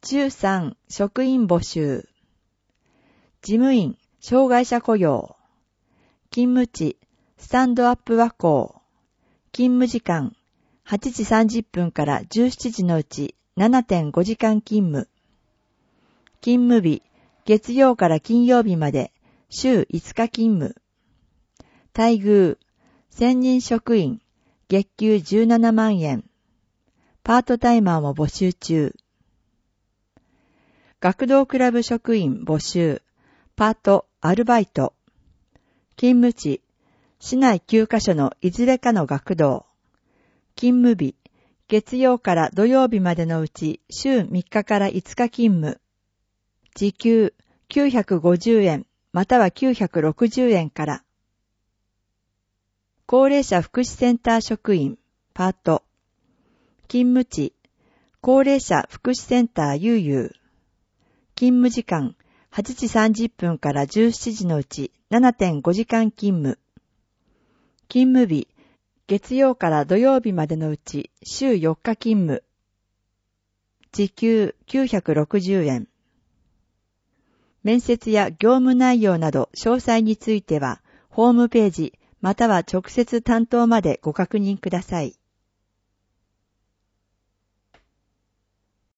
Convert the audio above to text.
13、職員募集。事務員、障害者雇用。勤務地、スタンドアップ和光。勤務時間、8時30分から17時のうち 7.5 時間勤務。勤務日、月曜から金曜日まで週5日勤務。待遇、専任職員、月給17万円。パートタイマーも募集中。学童クラブ職員募集。パート、アルバイト。勤務地、市内9カ所のいずれかの学童。勤務日、月曜から土曜日までのうち週3日から5日勤務。時給950円または960円から。高齢者福祉センター職員、パート。勤務地、高齢者福祉センターゆうゆう。勤務時間、8時30分から17時のうち 7.5 時間勤務。勤務日、月曜から土曜日までのうち週4日勤務。時給960円。面接や業務内容など詳細については、ホームページまたは直接担当までご確認ください。